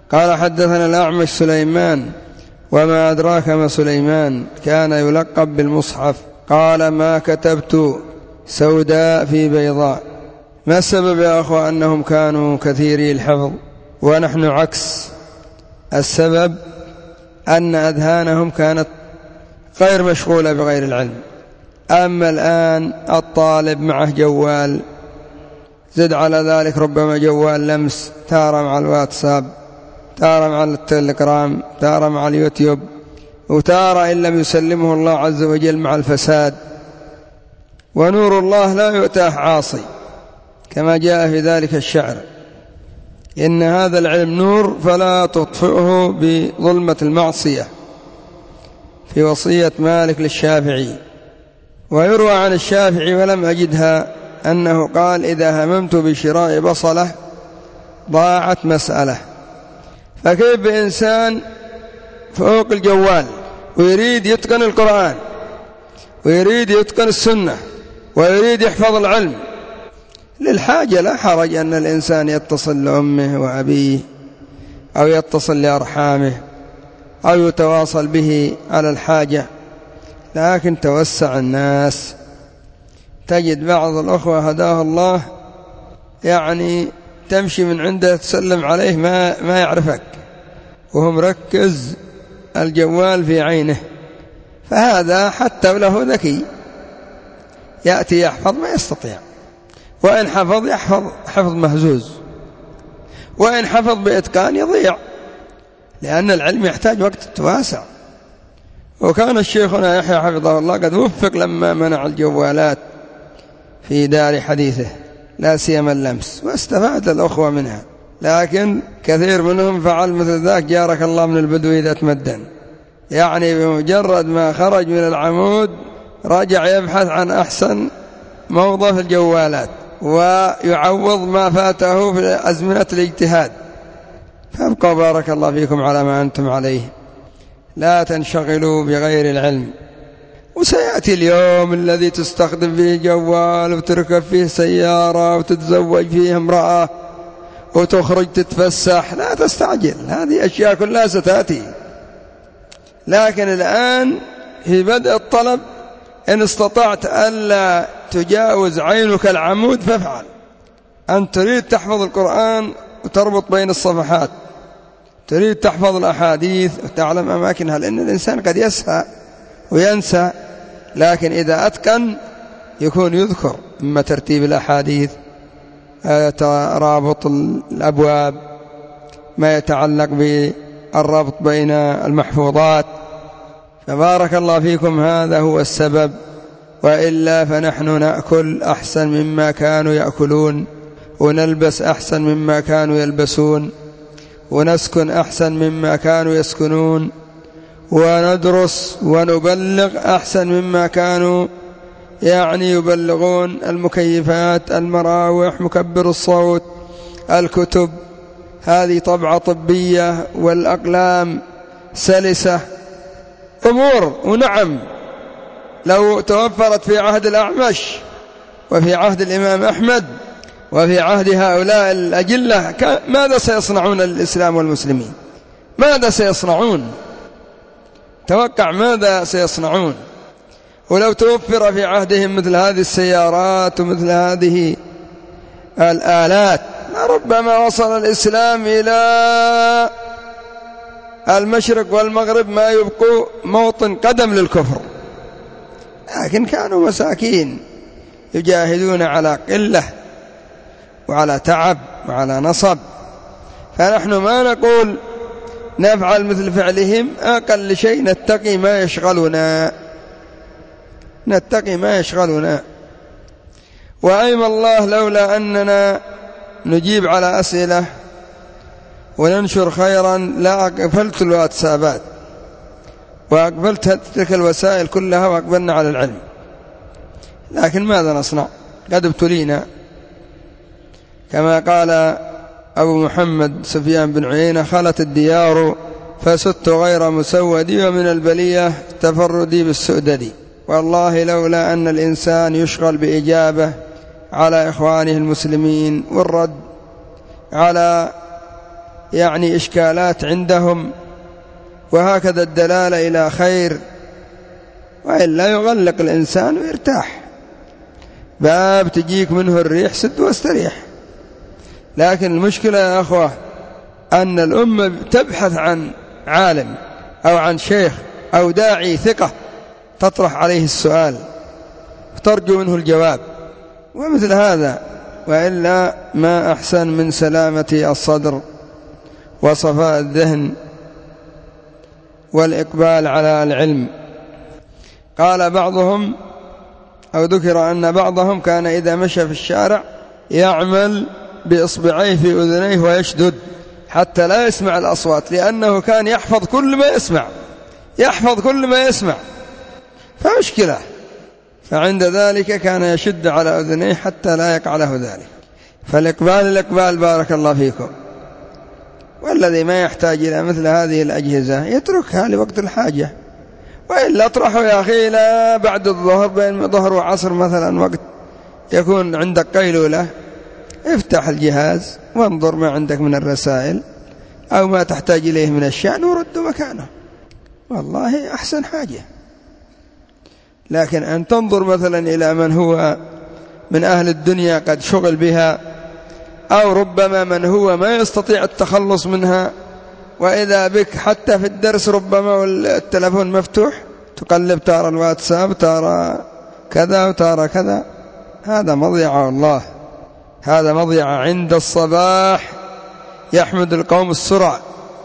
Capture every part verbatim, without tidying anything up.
قال حدثنا الأعمش سليمان وما أدراك ما سليمان كان يلقب بالمصحف قال ما كتبت سوداء في بيضاء. ما السبب يا أخوة أنهم كانوا كثيري الحفظ ونحن عكس؟ السبب أن أذهانهم كانت غير مشغولة بغير العلم. أما الآن الطالب معه جوال، زد على ذلك ربما جوال لمس، تارة مع الواتساب، تارة مع التليجرام، تارة مع اليوتيوب، وتارة إن لم يسلمه الله عز وجل مع الفساد. ونور الله لا يؤتاه عاصي كما جاء في ذلك الشعر: إن هذا العلم نور فلا تطفئه بظلمة المعصية، في وصية مالك للشافعي. ويروى عن الشافعي ولم أجدها أنه قال: إذا هممت بشراء بصلة ضاعت مسألة. فكيف بإنسان فوق الجوال ويريد يتقن القرآن ويريد يتقن السنة ويريد يحفظ العلم؟ للحاجة لا حرج أن الإنسان يتصل لأمه وأبيه أو يتصل لأرحامه أو يتواصل به على الحاجة، لكن توسع الناس. تجد بعض الأخوة هداه الله يعني تمشي من عنده تسلم عليه ما, ما يعرفك، وهو مركز الجوال في عينه. فهذا حتى له ذكي يأتي يحفظ ما يستطيع، وإن حفظ يحفظ حفظ مهزوز، وإن حفظ بإتقان يضيع، لأن العلم يحتاج وقت واسع. وكان الشيخنا يحيى حفظه الله قد وفق لما منع الجوالات في دار حديثه، لا سيما اللمس، واستفاد الأخوة منها. لكن كثير منهم فعل مثل ذاك جارك الله من البدو إذا تمدن، يعني بمجرد ما خرج من العمود رجع يبحث عن أحسن موضع في الجوالات ويعوض ما فاته في أزمنة الاجتهاد. فابقوا بارك الله فيكم على ما أنتم عليه، لا تنشغلوا بغير العلم. وسيأتي اليوم الذي تستخدم فيه جوال وتركب فيه سيارة وتتزوج فيه امرأة وتخرج تتفسح، لا تستعجل، هذه أشياء كلها ستأتي. لكن الآن في بدء الطلب إن استطعت ألا تجاوز عينك العمود فافعل. أن تريد تحفظ القرآن وتربط بين الصفحات، تريد تحفظ الأحاديث وتعلم أماكنها، لأن الإنسان قد يسهى وينسى، لكن إذا أتقن يكون يذكر، إما ترتيب الأحاديث، ترابط الأبواب، ما يتعلق بالربط بين المحفوظات. فبارك الله فيكم، هذا هو السبب، وإلا فنحن نأكل أحسن مما كانوا يأكلون، ونلبس أحسن مما كانوا يلبسون، ونسكن أحسن مما كانوا يسكنون، وندرس ونبلغ أحسن مما كانوا يعني يبلغون. المكيفات، المراوح، مكبر الصوت، الكتب، هذه طبعة طبية، والأقلام سلسة، أمور. ونعم لو توفرت في عهد الأعمش وفي عهد الإمام أحمد وفي عهد هؤلاء الأجلة، ماذا سيصنعون الإسلام والمسلمين؟ ماذا سيصنعون؟ توقع ماذا سيصنعون. ولو توفر في عهدهم مثل هذه السيارات ومثل هذه الآلات، ربما وصل الإسلام إلى المشرق والمغرب ما يبقوا موطن قدم للكفر. لكن كانوا مساكين يجاهدون على قلة وعلى تعب وعلى نصب. فنحن ما نقول نفعل مثل فعلهم، أقل شيء نتقي ما يشغلنا، نتقي ما يشغلنا. وأيم الله لولا أننا نجيب على أسئلة وننشر خيرا لا أقفلت الواتسابات وأقبلت تلك الوسائل كلها وأقبلنا على العلم. لكن ماذا نصنع؟ قد ابتلينا، كما قال أبو محمد سفيان بن عيينة: خلت الديار فست غير مسودي، ومن البلية تفردي بالسؤدد. والله لولا أن الإنسان يشغل بإجابة على إخوانه المسلمين والرد على يعني إشكالات عندهم، وهكذا الدلالة إلى خير، وإلا يغلق الإنسان ويرتاح. باب تجيك منه الريح سد واستريح. لكن المشكلة يا أخوة أن الأمة تبحث عن عالم أو عن شيخ أو داعي ثقة تطرح عليه السؤال وترجو منه الجواب ومثل هذا، وإلا ما أحسن من سلامة الصدر وصفاء الذهن والإقبال على العلم. قال بعضهم أو ذكر أن بعضهم كان إذا مشى في الشارع يعمل بإصبعيه في أذنيه ويشدد حتى لا يسمع الأصوات، لأنه كان يحفظ كل ما يسمع يحفظ كل ما يسمع فمشكلة. فعند ذلك كان يشد على أذنيه حتى لا يقع له ذلك. فالإقبال الإقبال بارك الله فيكم. والذي ما يحتاج إلى مثل هذه الأجهزة يتركها لوقت الحاجة، وإلا اطرحوا يا أخي إلى بعد الظهر، بين ظهر وعصر مثلا، وقت يكون عندك قيلولة، افتح الجهاز وانظر ما عندك من الرسائل أو ما تحتاج إليه من الشأن ورد مكانه، والله أحسن حاجة. لكن أن تنظر مثلا إلى من هو من أهل الدنيا قد شغل بها، أو ربما من هو ما يستطيع التخلص منها، وإذا بك حتى في الدرس ربما والتلفون مفتوح تقلب ترى الواتساب ترى كذا وترى كذا، هذا مضيعة والله، هذا مضيعة. عند الصباح يحمد القوم السرعة.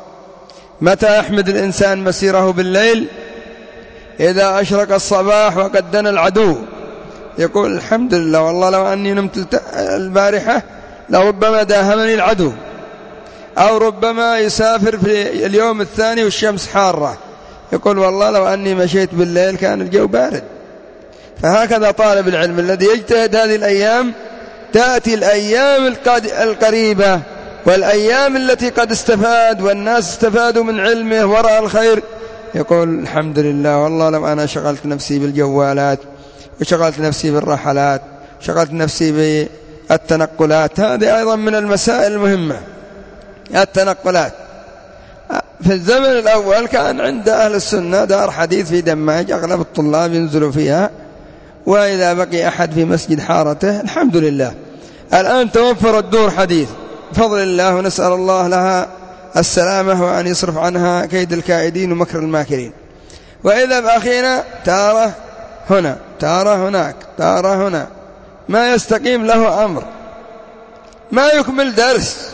متى يحمد الإنسان مسيره بالليل؟ إذا أشرق الصباح وقد دنا العدو، يقول الحمد لله والله لو أني نمت البارحة لربما داهمني العدو. أو ربما يسافر في اليوم الثاني والشمس حارة، يقول والله لو أني مشيت بالليل كان الجو بارد. فهكذا طالب العلم الذي يجتهد هذه الأيام، تأتي الأيام القريبة والأيام التي قد استفاد والناس استفادوا من علمه ورأى الخير، يقول الحمد لله والله لو أنا شغلت نفسي بالجوالات وشغلت نفسي بالرحلات شغلت نفسي بالتنقلات. هذه أيضا من المسائل المهمة، التنقلات. في الزمن الأول كان عند أهل السنة دار حديث في دماج، أغلب الطلاب ينزلوا فيها، وإذا بقي أحد في مسجد حارته الحمد لله. الآن توفرت دور حديث بفضل الله، ونسأل الله لها السلامة وأن يصرف عنها كيد الكائدين ومكر الماكرين. وإذا بأخينا تارة هنا تارة هناك تارة هنا، ما يستقيم له أمر، ما يكمل درس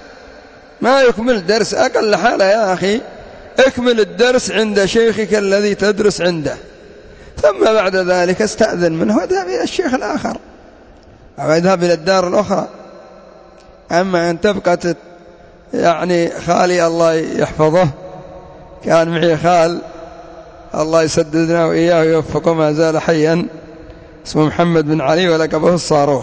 ما يكمل درس أقل حالة يا أخي اكمل الدرس عند شيخك الذي تدرس عنده، ثم بعد ذلك استأذن منه واذهب إلى الشيخ الآخر أو اذهب إلى الدار الأخرى. أما أن تبقى تت يعني خالي الله يحفظه، كان معي خال الله يسددنا وإياه ويوفقه ما زال حيا، اسمه محمد بن علي ولقبوه الصاروخ.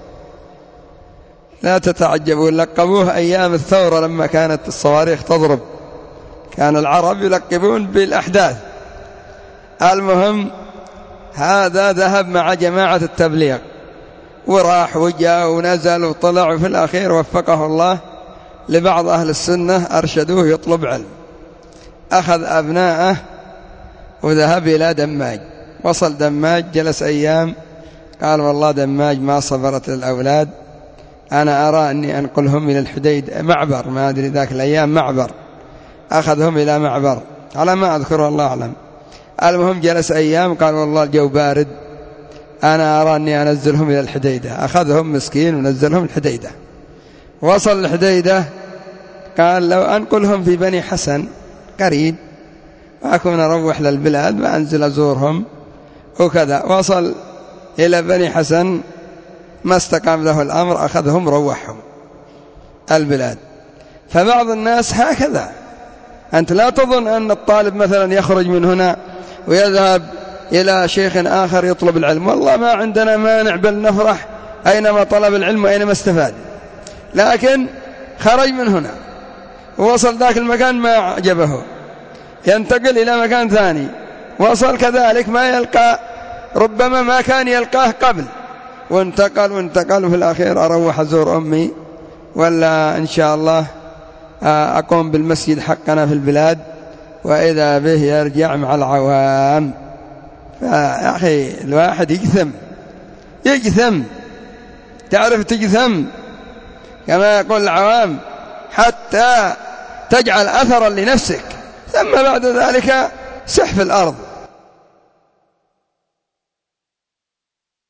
لا تتعجبوا، لقبوه أيام الثورة لما كانت الصواريخ تضرب، كان العرب يلقبون بالأحداث. المهم هذا ذهب مع جماعة التبليغ وراح وجاء ونزل وطلع، وفي الأخير وفقه الله لبعض أهل السنة أرشدوه يطلب علم. أخذ أبناءه وذهب إلى دماج. وصل دماج جلس أيام، قال والله دماج ما صبرت الأولاد، أنا أرى أني أنقلهم إلى الحديد معبر، ما أدري ذاك الأيام معبر، أخذهم إلى معبر على ما أذكر الله أعلم. المهم جلس أيام، قال والله الجو بارد، أنا أرى أني أنزلهم إلى الحديدة. أخذهم مسكين ونزلهم الحديدة. وصل الحديدة قال لو أنقلهم في بني حسن قريب وأكون أروح للبلاد وأنزل أزورهم وكذا. وصل إلى بني حسن ما استقام له الأمر، أخذهم روحهم البلاد. فبعض الناس هكذا، أنت لا تظن أن الطالب مثلا يخرج من هنا ويذهب إلى شيخ آخر يطلب العلم، والله ما عندنا مانع، بل نفرح أينما طلب العلم وأينما استفاد. لكن خرج من هنا ووصل ذاك المكان ما عجبه، ينتقل إلى مكان ثاني، وصل كذلك ما يلقى ربما ما كان يلقاه قبل، وانتقل وانتقل، وفي الأخير أروح أزور أمي، ولا إن شاء الله أقوم بالمسجد حقنا في البلاد وإذا به يرجع مع العوام. فيا أخي الواحد يجثم يجثم تعرف تجثم كما يقول العوام حتى تجعل أثرا لنفسك، ثم بعد ذلك سح في الأرض.